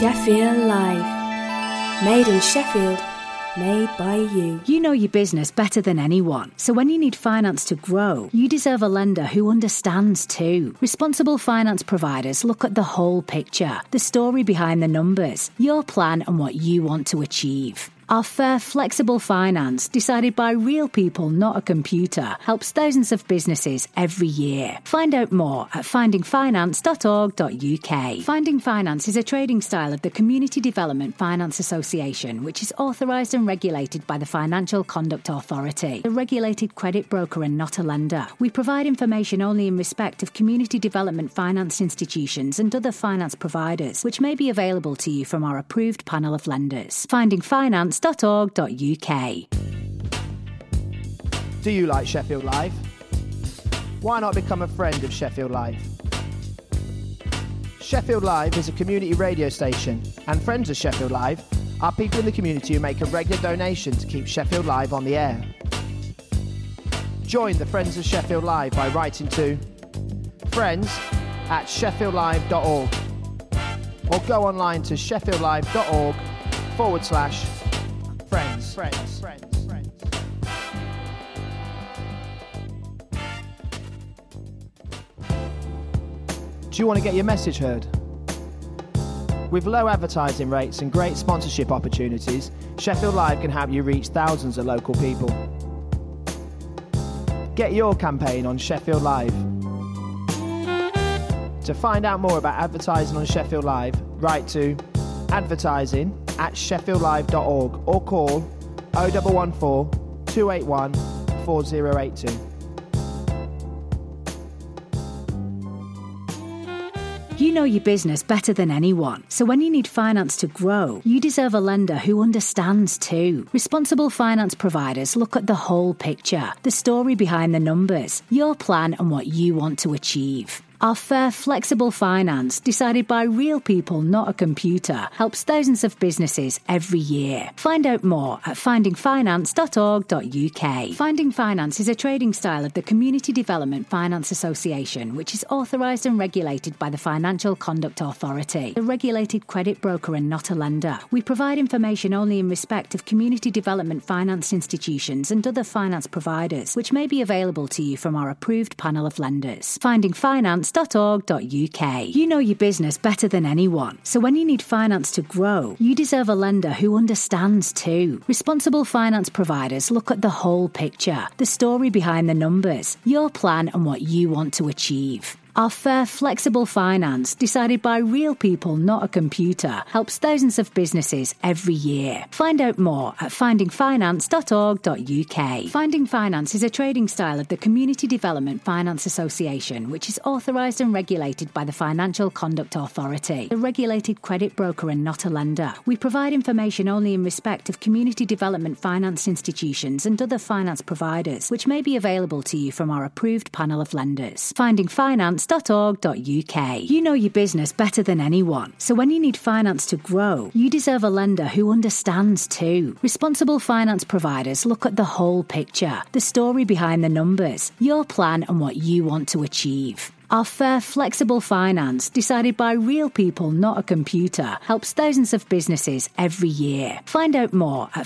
Sheffield Live. Made in Sheffield, made by you. You know your business better than anyone, so when you need finance to grow, you deserve a lender who understands too. Responsible finance providers look at the whole picture, the story behind the numbers, your plan and what you want to achieve. Our fair, flexible finance, decided by real people, not a computer, helps thousands of businesses every year. Find out more at findingfinance.org.uk. Finding Finance is a trading style of the Community Development Finance Association, which is authorised and regulated by the Financial Conduct Authority, a regulated credit broker and not a lender. We provide information only in respect of community development finance institutions and other finance providers, which may be available to you from our approved panel of lenders. Finding Finance.org.uk. Do you like Sheffield Live? Why not become a friend of Sheffield Live? Sheffield Live is a community radio station, and friends of Sheffield Live are people in the community who make a regular donation to keep Sheffield Live on the air. Join the Friends of Sheffield Live by writing to friends@sheffieldlive.org or go online to sheffieldlive.org/friends. Do you want to get your message heard? With low advertising rates and great sponsorship opportunities, Sheffield Live can help you reach thousands of local people. Get your campaign on Sheffield Live. To find out more about advertising on Sheffield Live, write to advertising@sheffieldlive.org or call 0114 281 4082. You know your business better than anyone, so when you need finance to grow, you deserve a lender who understands too. Responsible finance providers look at the whole picture, the story behind the numbers, your plan and what you want to achieve. Our fair, flexible finance, decided by real people, not a computer, helps thousands of businesses every year. Find out more at findingfinance.org.uk. Finding Finance is a trading style of the Community Development Finance Association, which is authorised and regulated by the Financial Conduct Authority, a regulated credit broker and not a lender. We provide information only in respect of community development finance institutions and other finance providers, which may be available to you from our approved panel of lenders. Finding Finance.org.uk. You know your business better than anyone, so when you need finance to grow, you deserve a lender who understands too. Responsible finance providers look at the whole picture, the story behind the numbers, your plan and what you want to achieve. Our fair, flexible finance, decided by real people, not a computer, helps thousands of businesses every year. Find out more at findingfinance.org.uk. Finding Finance is a trading style of the Community Development Finance Association, which is authorised and regulated by the Financial Conduct Authority, a regulated credit broker and not a lender. We provide information only in respect of community development finance institutions and other finance providers, which may be available to you from our approved panel of lenders. Finding Finance.org.uk. You know your business better than anyone, so when you need finance to grow, you deserve a lender who understands too. Responsible finance providers look at the whole picture, the story behind the numbers, your plan and what you want to achieve. Our fair, flexible finance, decided by real people, not a computer, helps thousands of businesses every year. Find out more at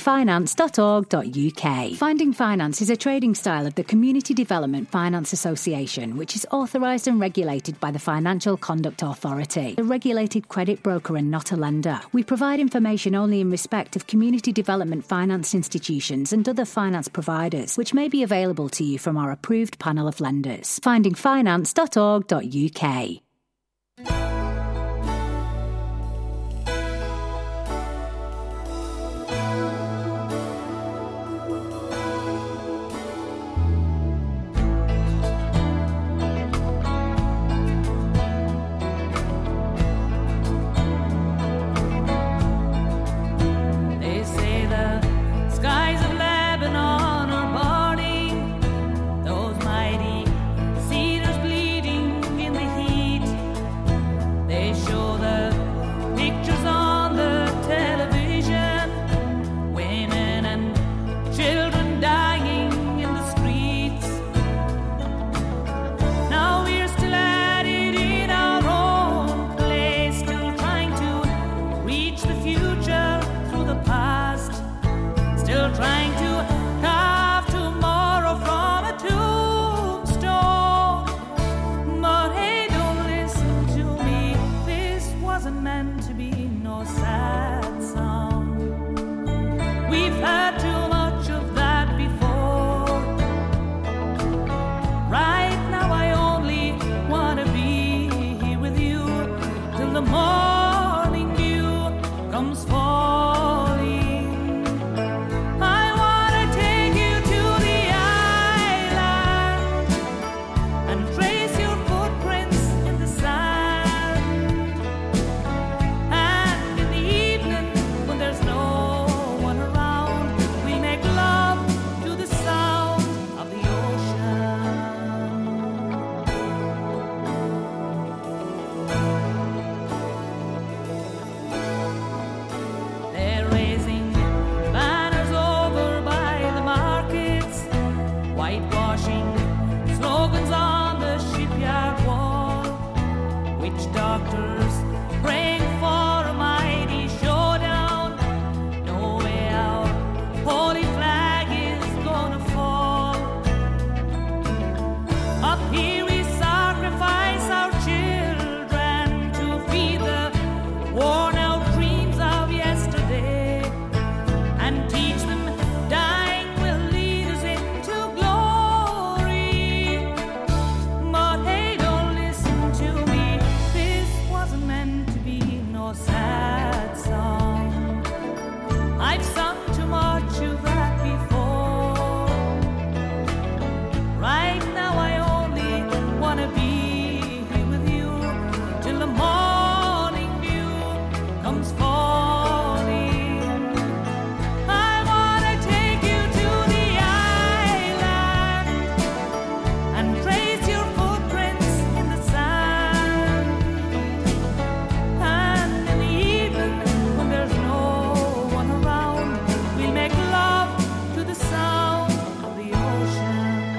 findingfinance.org.uk. Finding Finance is a trading style of the Community Development Finance Association, which is authorised and regulated by the Financial Conduct Authority, a regulated credit broker and not a lender. We provide information only in respect of community development finance institutions and other finance providers, which may be available to you from our approved panel of lenders. Finding Finance.org.uk. doctors praying for a mighty showdown. No way out, holy flag is gonna fall. Up here we sacrifice our children to feed the worn out dreams of yesterday and teach them dying will lead us into glory. But hey, don't listen to me, this wasn't meant to be no sad song. I've sung too much of that before. Right now I only wanna be here with you till the morning dew comes falling. I wanna take you to the island and trace your footprints in the sand. And in the evening when there's no one around, we'll make love to the sound of the ocean.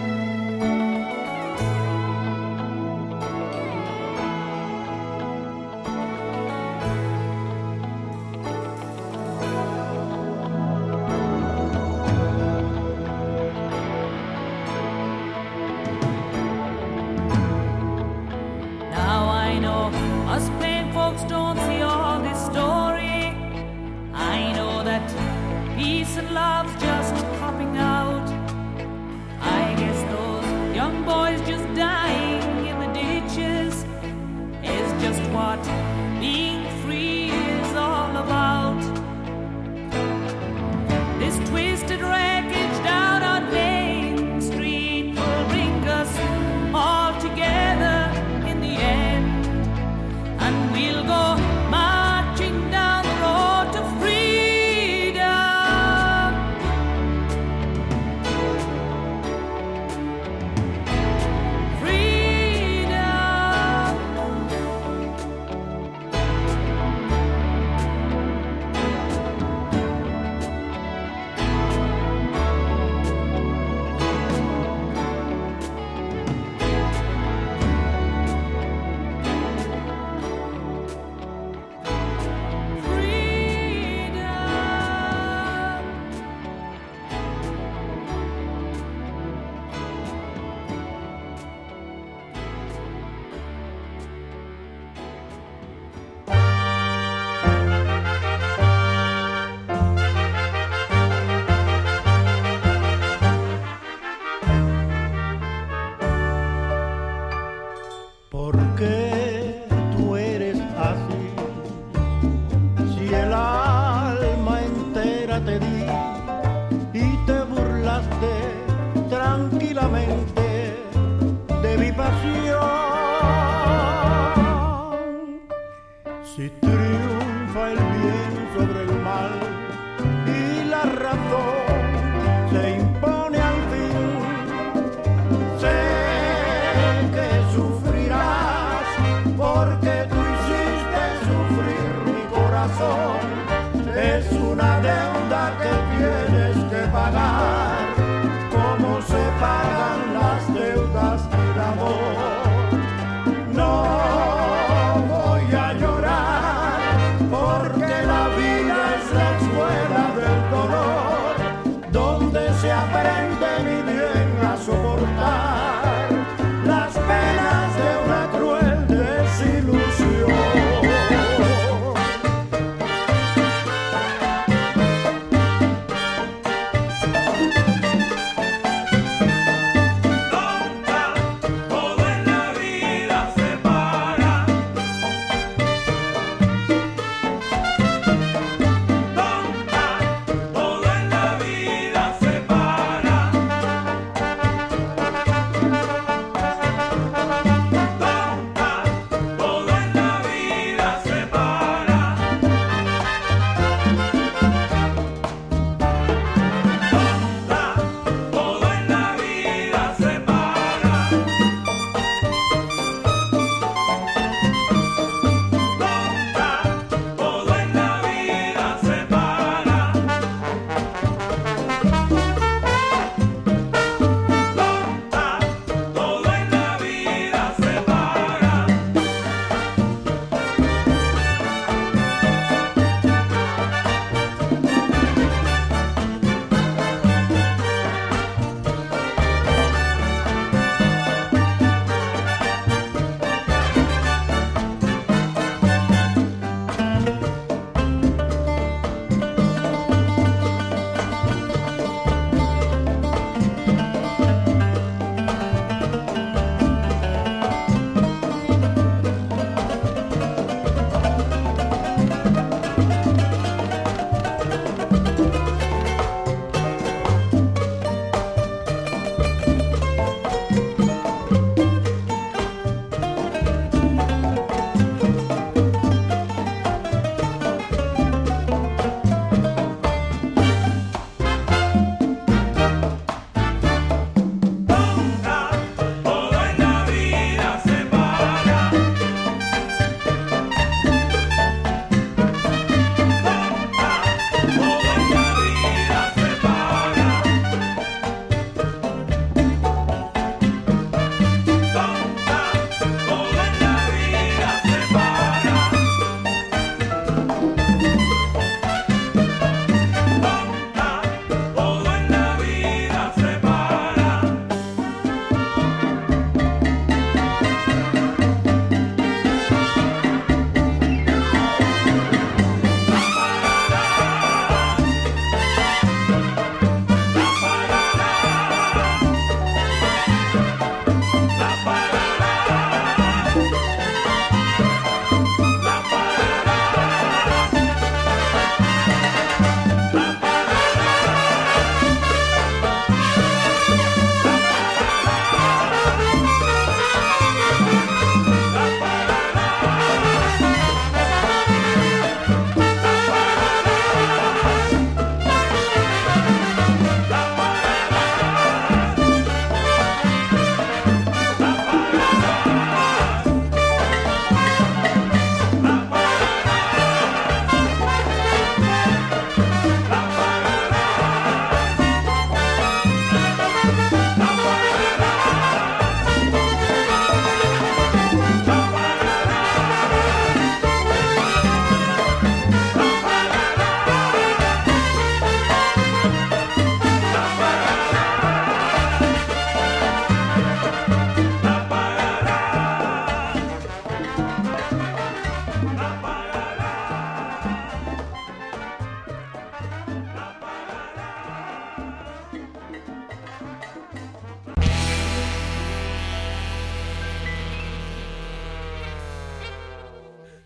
Now I know us plain folks don't see all this story. I know that peace and love's just popping out. I guess those young boys just dying in the ditches is just what being free is all about. This twisted wreckage down on Main Street will bring us all together in the end, and we'll go marching down the road to freedom. Freedom. ¿Por qué tú eres así? Si el alma entera te di y te burlaste tranquilamente de mi pasión. Si triunfa el bien sobre el mal y la razón se impone al fin, sé que sufrirás porque tú hiciste sufrir mi corazón. Es una deuda que tienes que pagar, como se pagan las deudas del amor. No voy a llorar porque la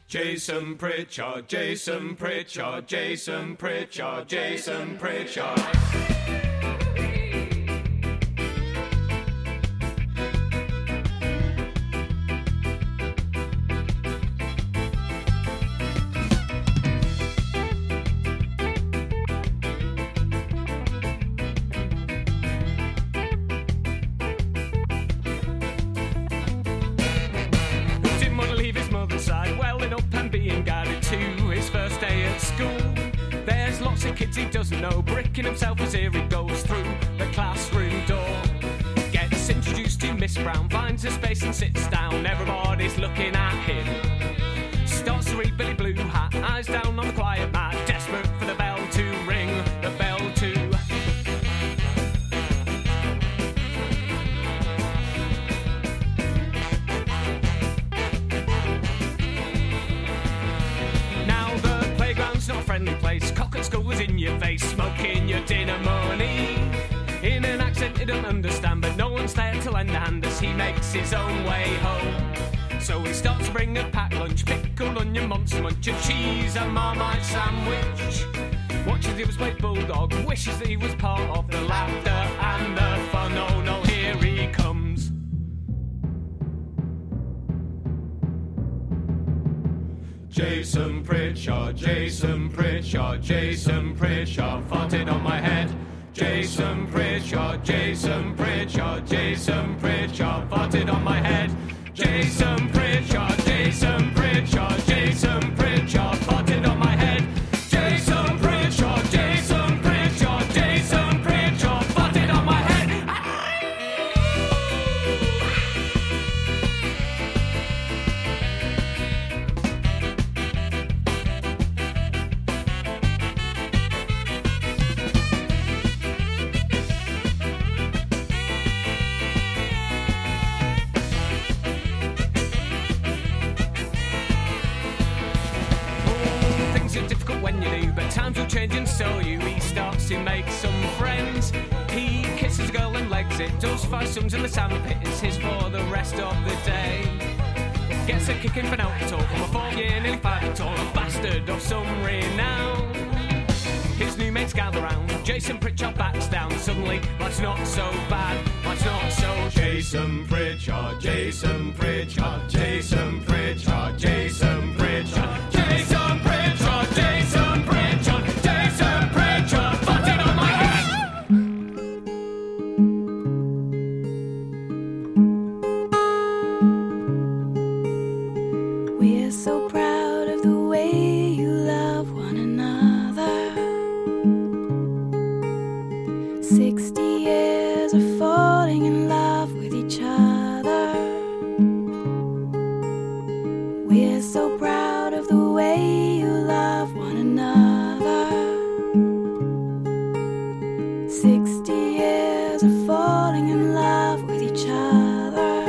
Jason Pritchard, Jason Pritchard, Jason Pritchard, Jason Pritchard. He doesn't know, bricking himself as here he goes through the classroom door. Gets introduced to Miss Brown, finds a space and sits down. Everybody's looking at him. Starts to read Billy Blue Hat, eyes down on the quiet mat, desperate for the bell to ring, the bell to. Now the playground's not a friendly place. Cock at school is in your face, smoking your dinner money in an accent he don't understand, but no one's there to lend a hand as he makes his own way home. So he starts to bring a packed lunch, pickled onion, monster munch, a cheese, a Marmite sandwich. Watches the others play bulldog, wishes that he was part of the laughter and the fun. Oh no, here he comes. Jason Pritchard, Jason Pritchard, Jason Pritchard, farted on my head. Jason Pritchard, Jason Pritchard, Jason Pritchard, farted on my head. Jason Pritchard, Jason Pritchard, Jason Pritchard, farted on my head. Jason Pritchard, Jason Pritchard, Jason Pritchard, farted on my head. Times will change and so you. He starts to make some friends. He kisses a girl and legs it. Does 5 sums in the sandpit. It's his for the rest of the day. Gets a kick in for now talk. From a 4-year, nearly 5 foot tall, a bastard of some renown. His new mates gather round. Jason Pritchard backs down. Suddenly, life's not so bad. Life's not so. Jason Pritchard, Jason Pritchard, Jason Pritchard, Jason Pritchard, Jason Pritchard, Jason Pritchard, Jason Pritchard, farted on my head. We're so proud of the way you love one another. 60 years of falling in love with each other. We're so proud of the way you love one another. 60 years of falling in love with each other.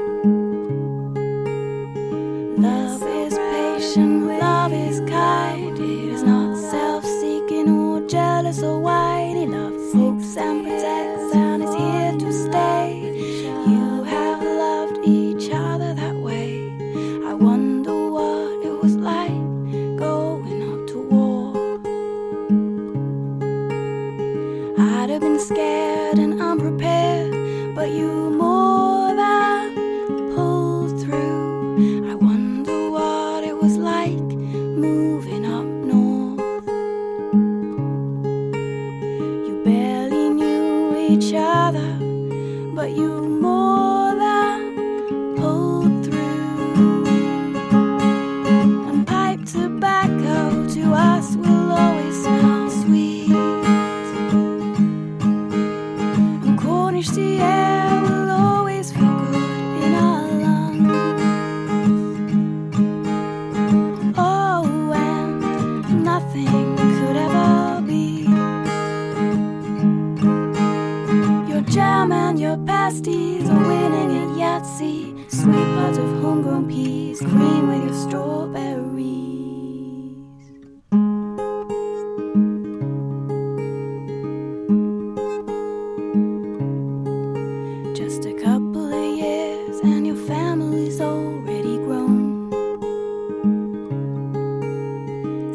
Love is patient, love is kind. It is not self-seeking or jealous or whiny. Love hopes and protects and is here to stay. You have loved each other that way. I wonder what it was like going up to war. I'd have been scared and unprepared, but you more than pulled through. I wonder what it was like moving up north.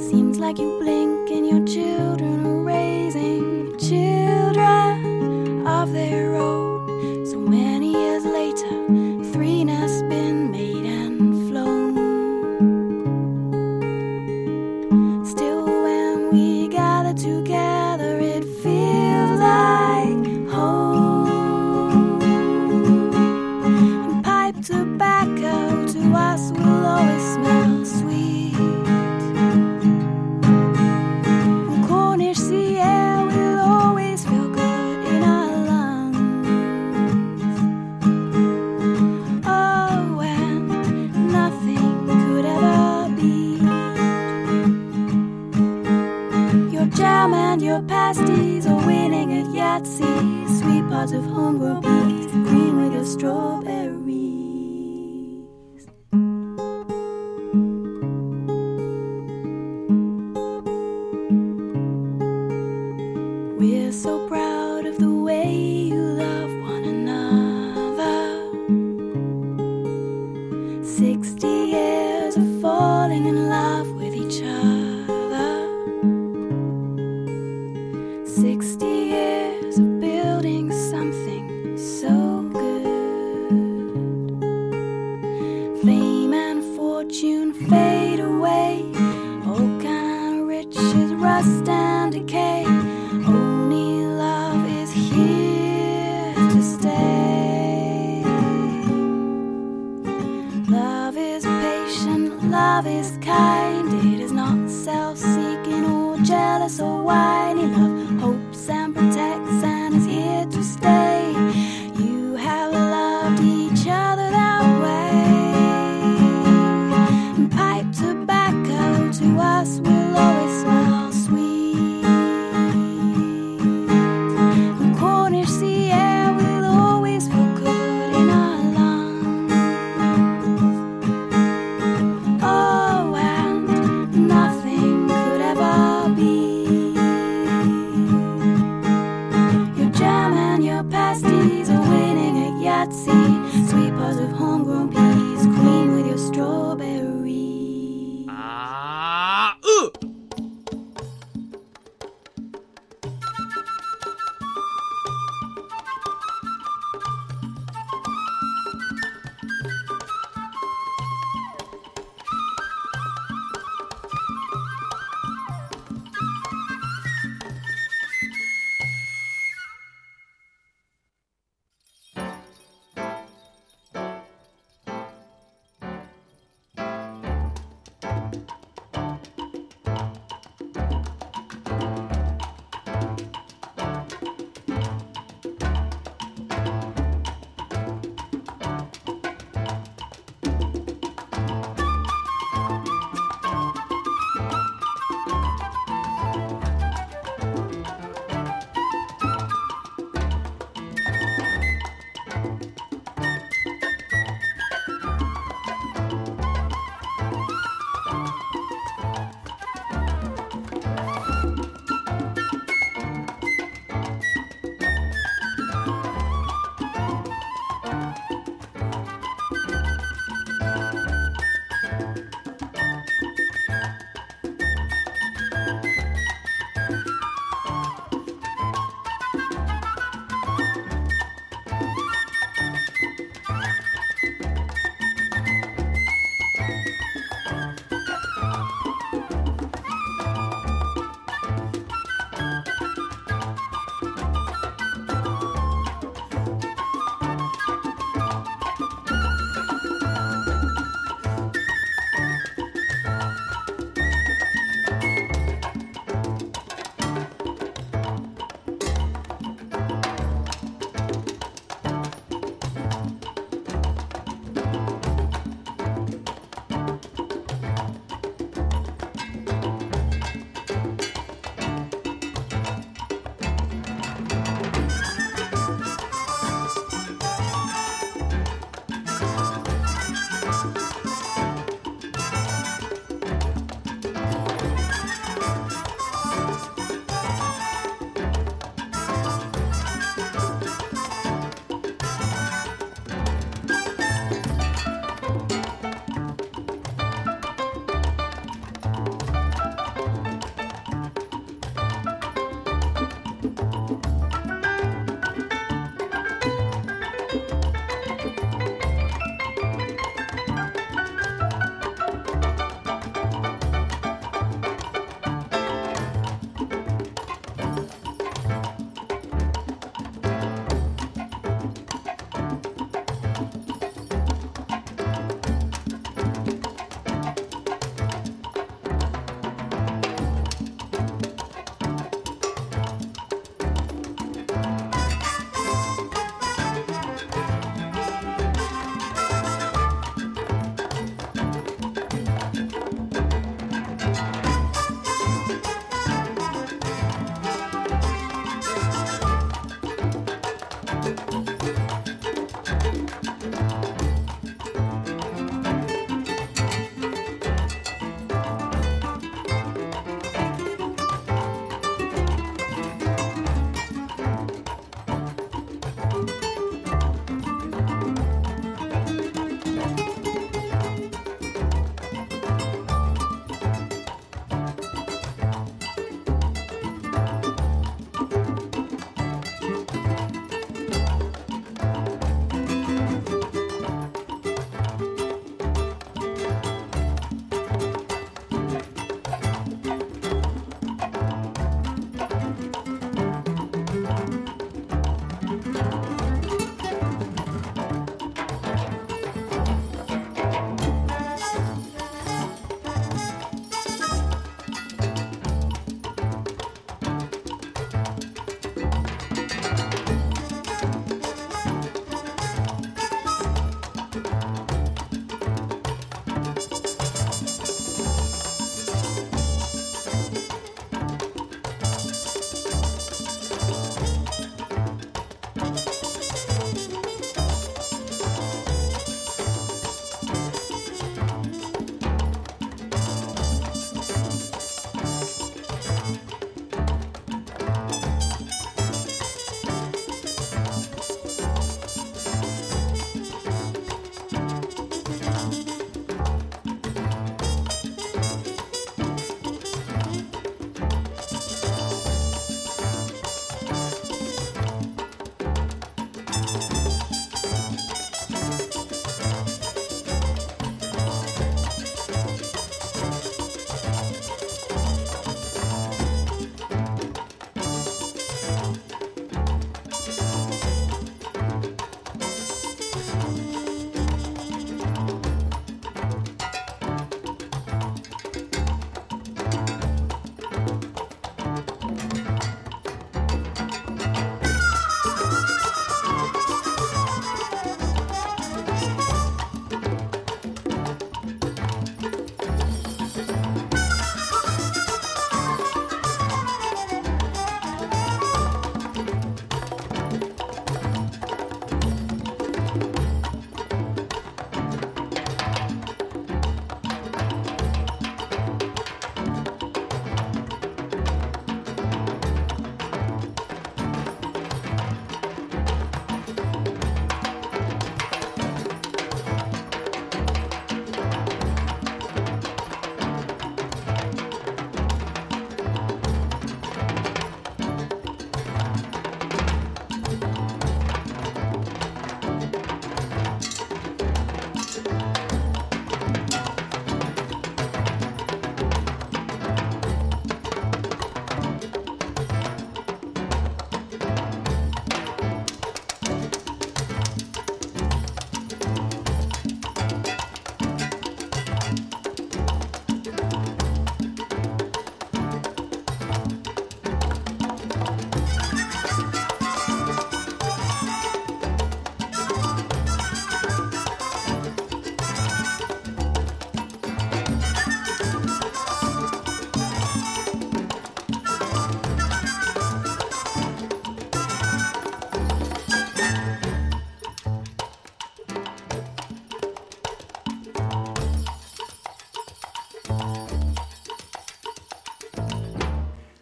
Seems like you blink and your children are raising children of their own. So many years later, 3 nests been made and flown. Still when we gather together, it feels like home. And pipe tobacco to us will always smell sweet. And Cornish sea air will always feel good in our lungs. Oh, and nothing could ever beat your jam and your pasties are winning at Yahtzee. Sweet pods of homegrown peas, green with your strawberries. We're so proud of the way you love one another. 60 years of falling in love with each other. 60 years of building something so good. Fame and fortune fade away. All kind of riches rust and decay. Only love is here to stay. Love is patient, love is kind. It is not self-seeking or jealous or whiny. Love hopes and protects and is here to stay. You have loved each other that way. And pipe tobacco to us will always smell sweet. And Cornish sea air will always feel good in our lungs. Oh, and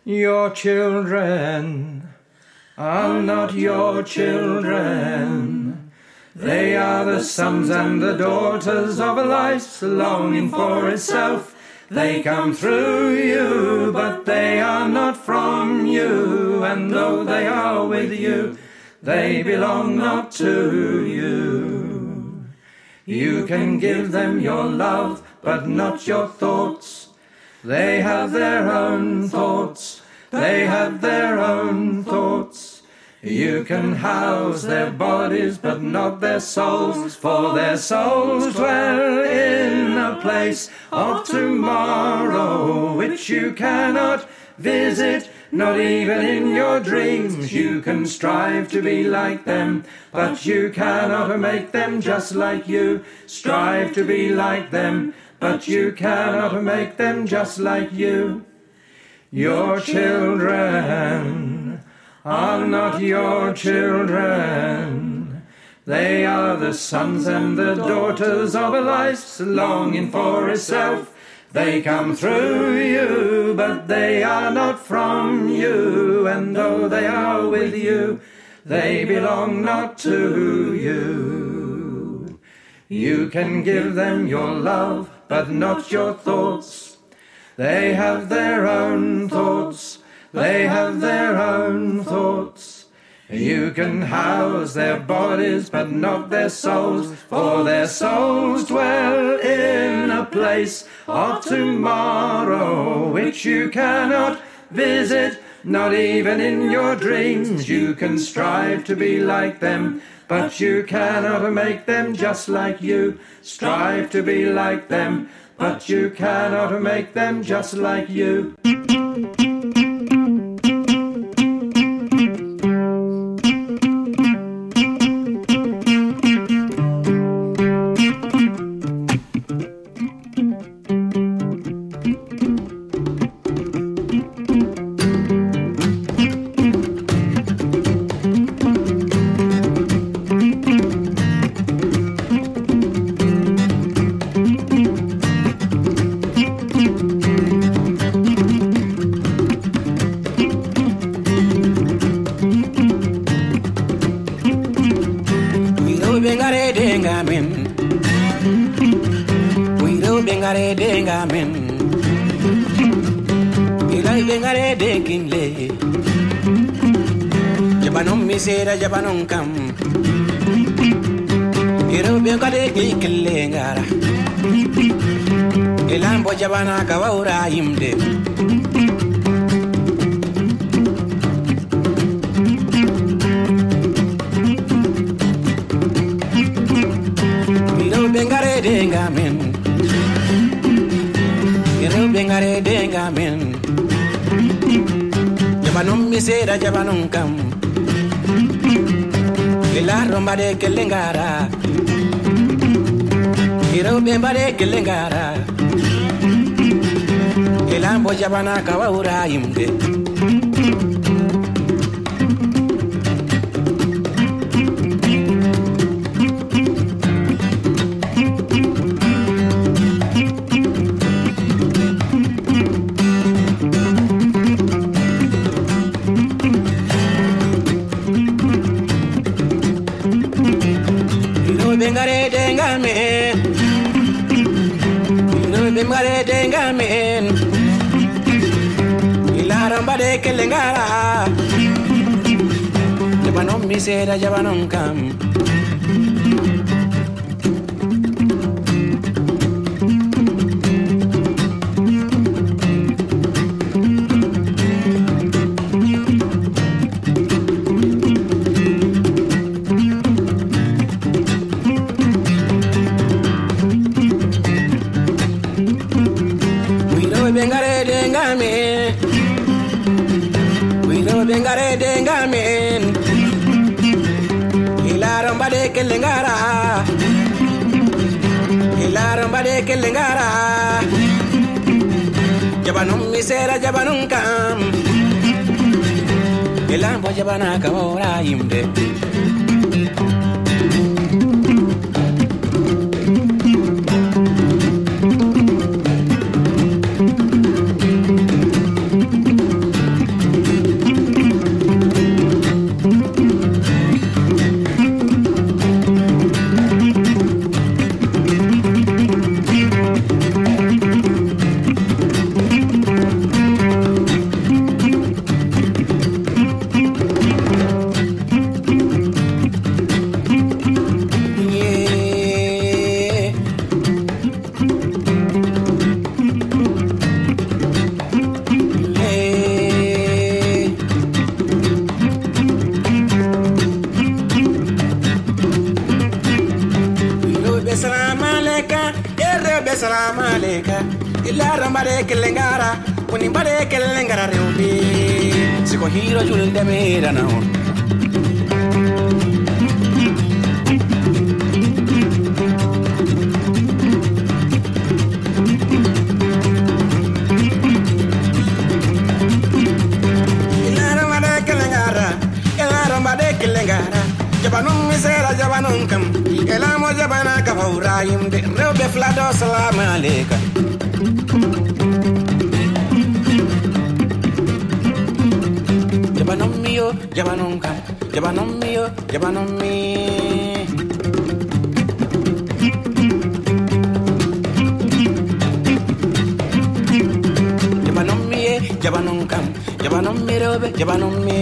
Your children are not your children. They are the sons and the daughters of a life longing for itself. They come through you, but they are not from you. And though they are with you, they belong not to you. You can give them your love, but not your thoughts. They have their own thoughts. They have their own thoughts. You can house their bodies, but not their souls, for their souls dwell in a place of tomorrow, which you cannot visit, not even in your dreams. You can strive to be like them, but you cannot make them just like you. Strive to be like them, but you cannot make them just like you. Your children are not your children. They are the sons and the daughters of a life longing for itself. They come through you, but they are not from you. And though they are with you, they belong not to you. You can give them your love, but not your thoughts. They have their own thoughts. They have their own thoughts. You can house their bodies, but not their souls, for their souls dwell in a place of tomorrow, which you cannot visit, not even in your dreams. You can strive to be like them, but you cannot make them just like you. Strive to be like them, but you cannot make them just like you. Jabanon kam iro be kade kilengara elambo jabana kawaura yimde iro bengare dengamen jabanon misera jabanon kam la romba de kelengara iro bemba de kelengara elambo jabana kawaura yimde dengamen ilaramba de kelengara jabanon misera jabanon kam dengamen ilaramba de kelengara jabanon misera jabanon kam elambo jabana kawaura yimde kelengara, unimbade kelengara reubi. Siko hiro jul de mera na on. Jabanum misera jabanum kam elamo jabana ka faurayim de rewbe flado salam alayka jabanum mio jabanum kam jabanum mio jabanum mi jabanum mi jabanum kam jabanum mi rewbe jabanum mi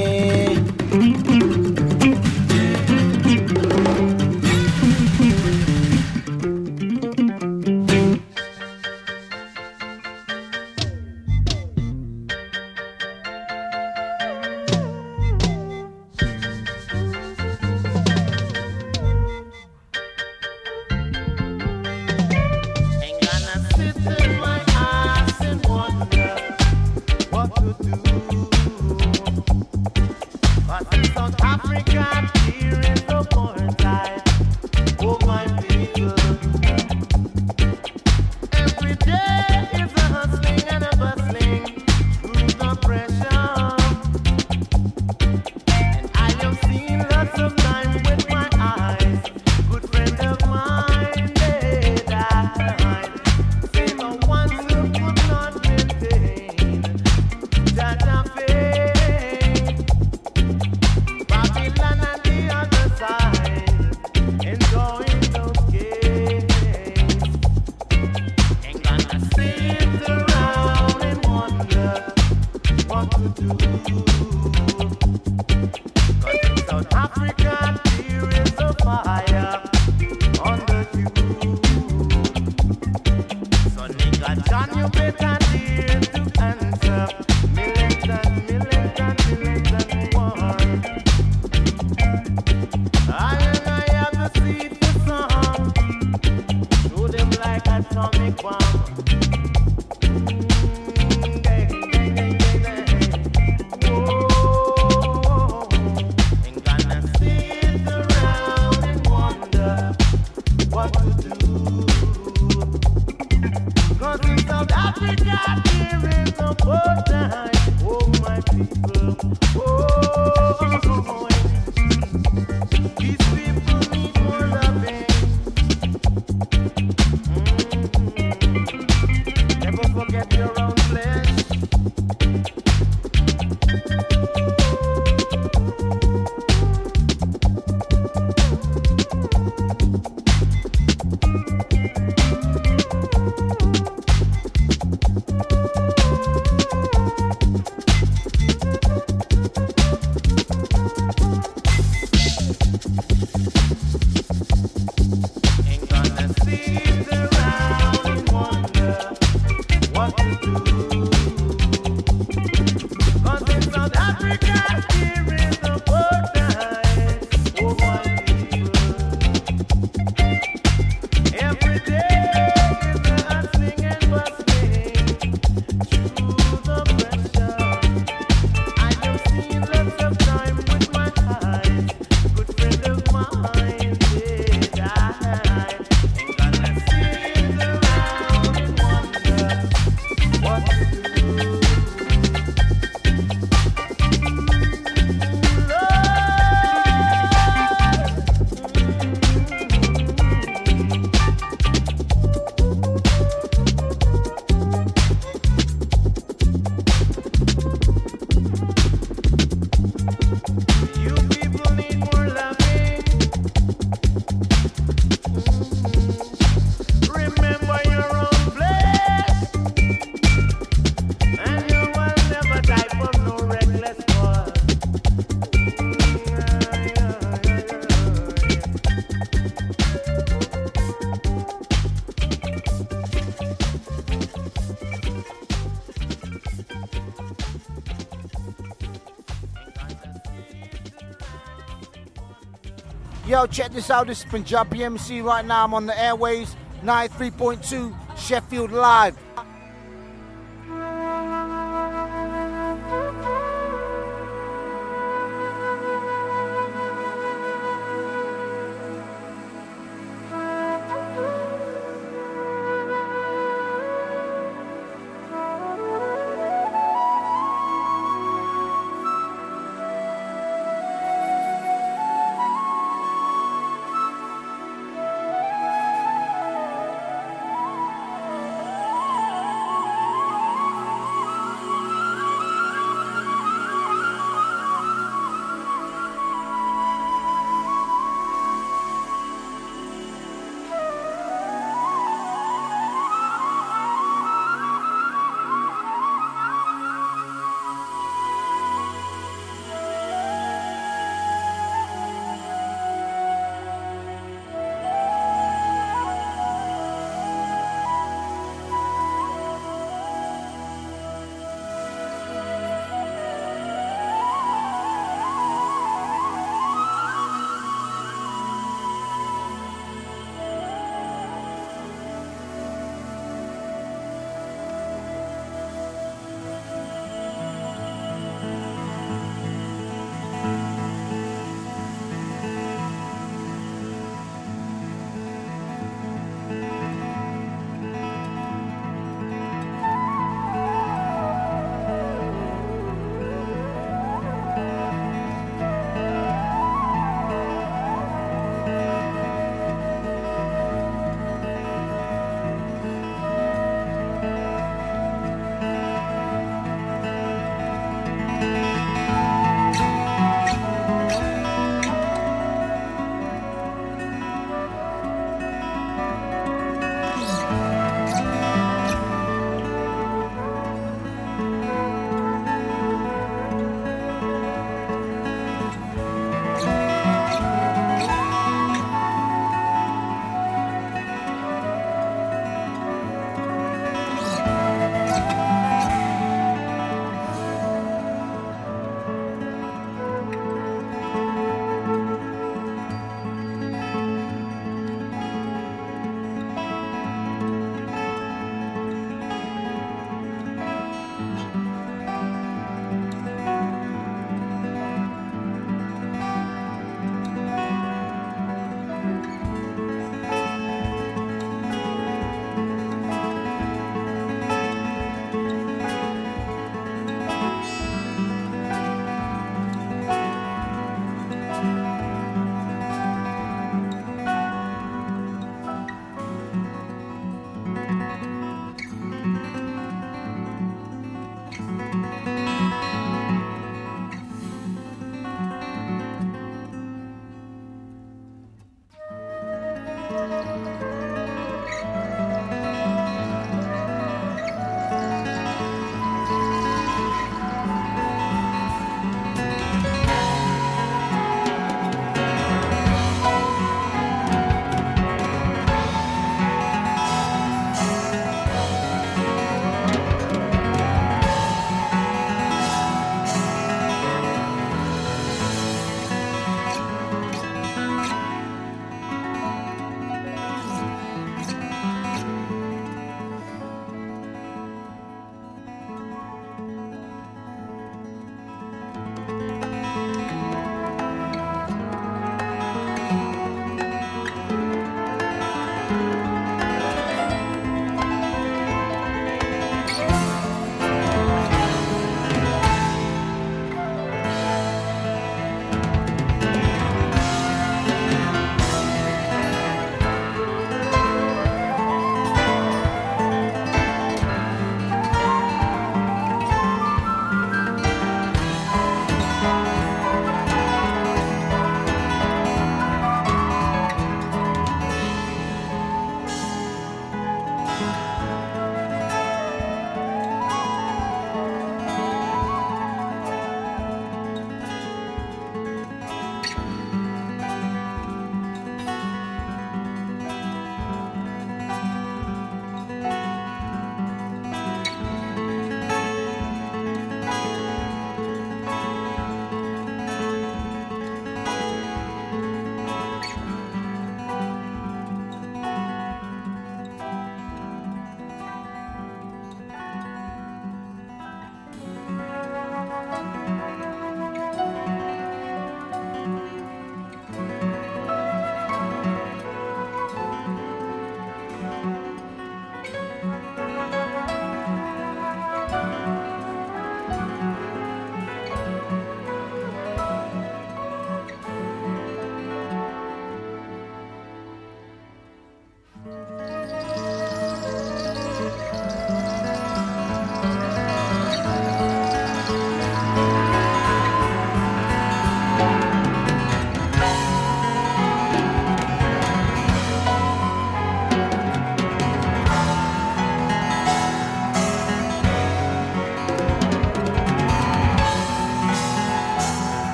Yo, check this out. This is Punjabi MC right now. I'm on the airways, 93.2 Sheffield Live.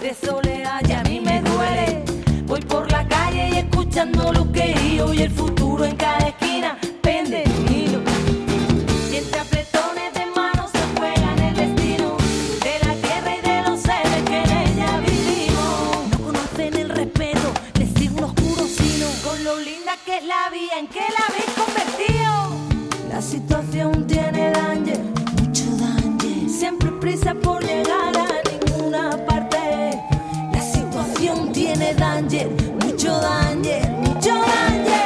de soledad y a mí me duele. Voy por la calle y escuchando lo que digo y el futuro en cada esquina pende de un hilo. Y entre apretones de manos se juegan el destino de la tierra y de los seres que en ella vivimos. No conocen el respeto, les sigue un oscuro sino con lo linda que es la vida en que la habéis convertido. La situación tiene danger, mucho danger, siempre prisa por llegar a ninguna parte. La situación tiene danger, mucho danger, mucho danger.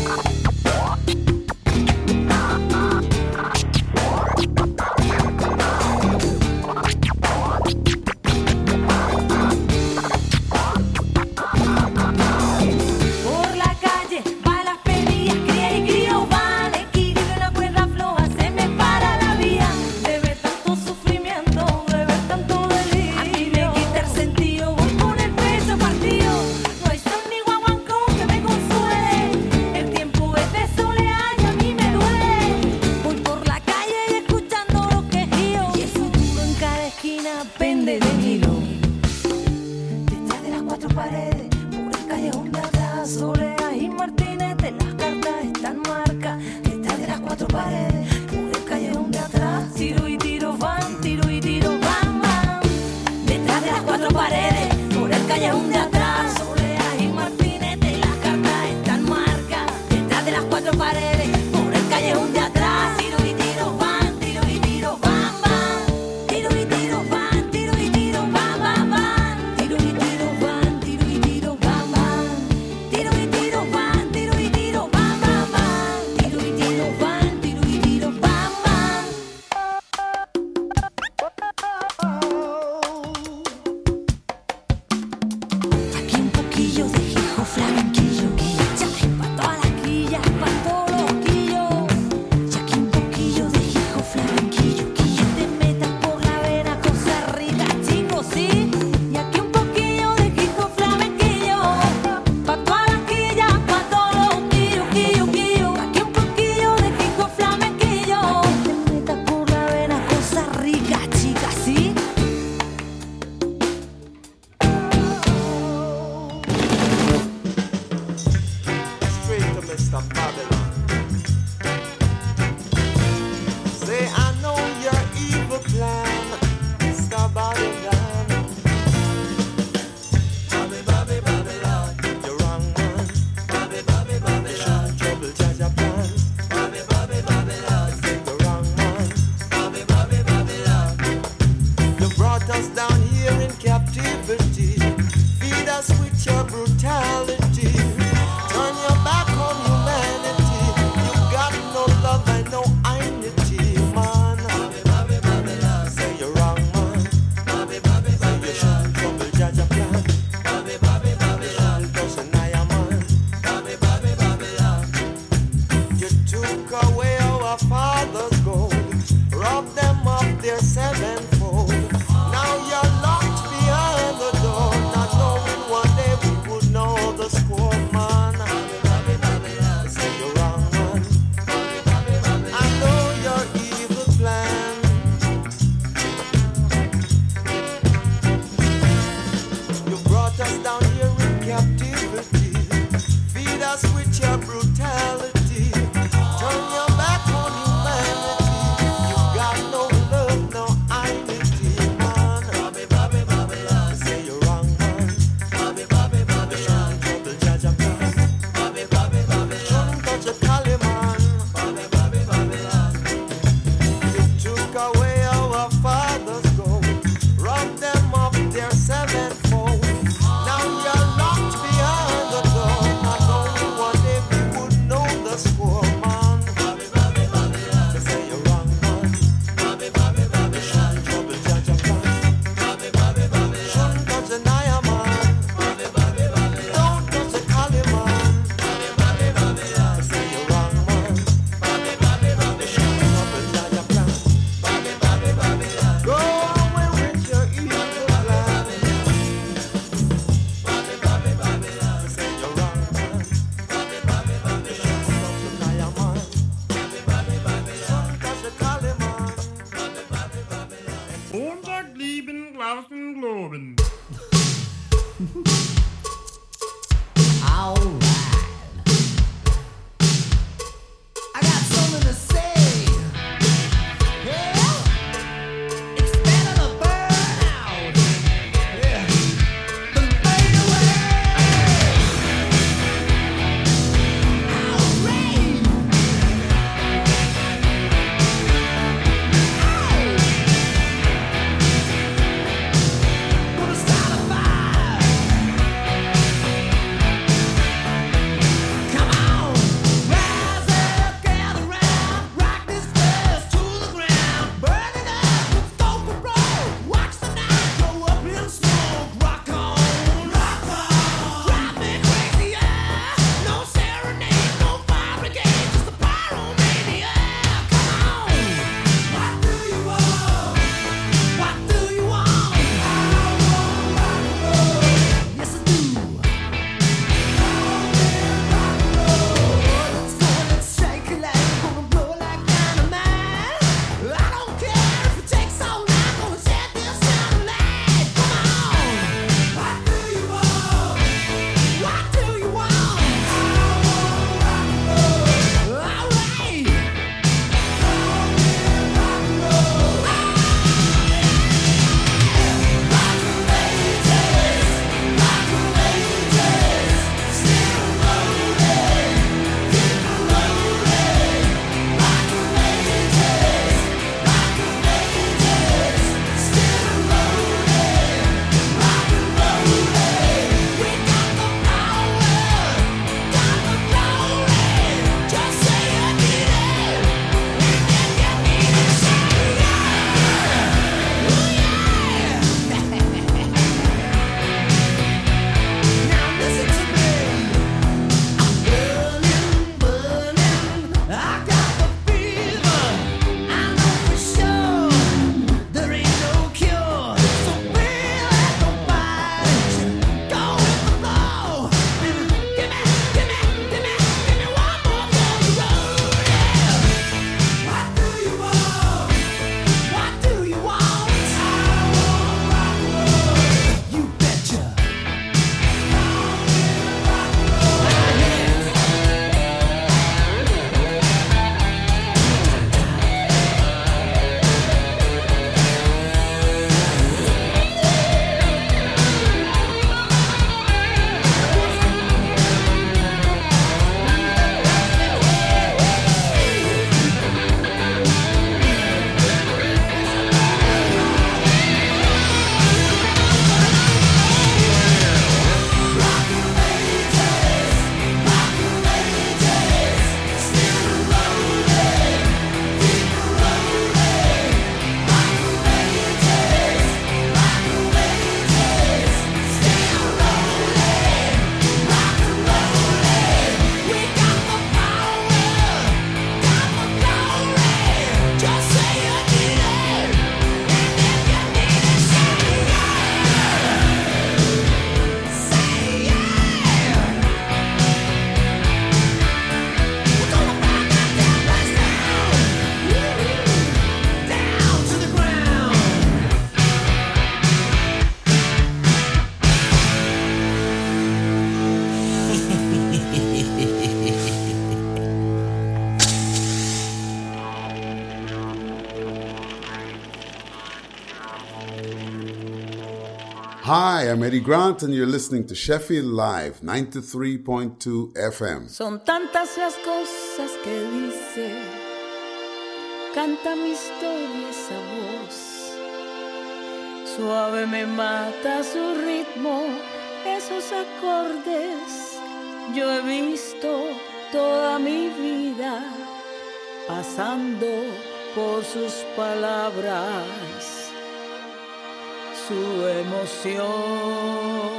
Por la calle, va las pedillas, cría y crío, van, equilibrio en la cuerda floja, se me para la vía. De ver tanto sufrimiento, de ver tanto delirio, a mí me quita el sentido, voy con el pecho partido. No hay am Eddie Grant, and you're listening to Sheffield Live, 93.2 FM. Son tantas las cosas que dice, canta mi historia esa voz. Suave me mata su ritmo, esos acordes. Yo he visto toda mi vida pasando por sus palabras, su emoción.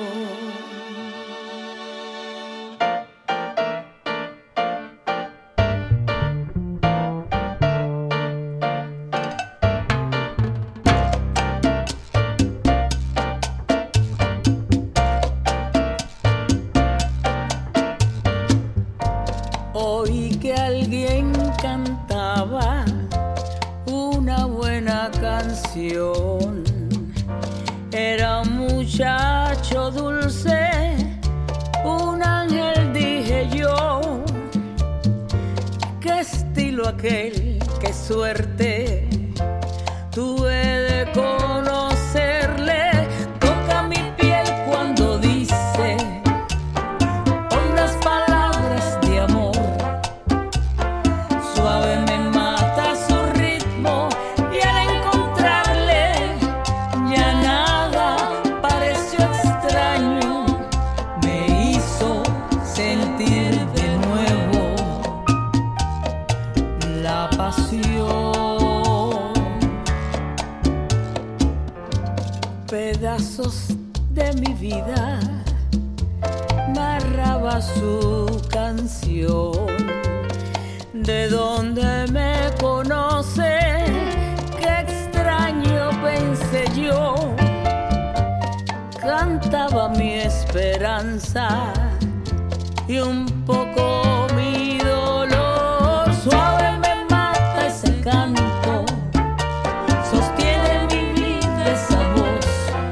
Oí que alguien cantaba una buena canción. Era un muchacho dulce, un ángel, dije yo. Qué estilo aquel, qué suerte tuve de conocerle. Toca mi piel cuando dice hondas palabras de amor. Suave me mata su ritmo y al encontrarle ya nada pareció extraño. Me hizo sentir de nuevo la pasión. Pedazos de mi vida narraba su canción. ¿De dónde me conoce? Qué extraño, pensé yo. Cantaba mi esperanza y un poco mi dolor. Suave me mata ese canto, sostiene mi vida esa voz.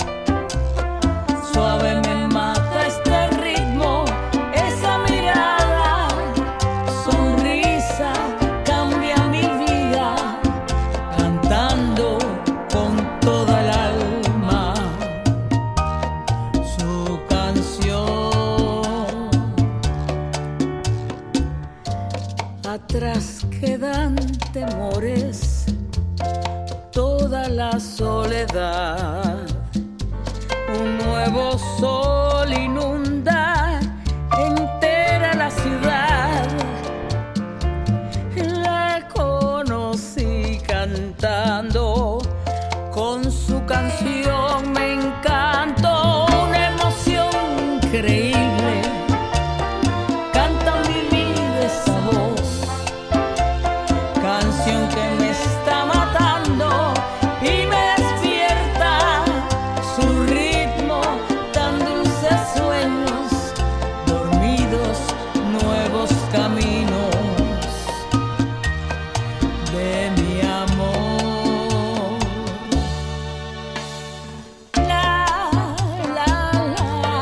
Suave me mata este ritmo, esa mirada, sonrisa, cambia mi vida, cantando con toda el alma su canción. Atrás quedan temores, toda la soledad, un nuevo sol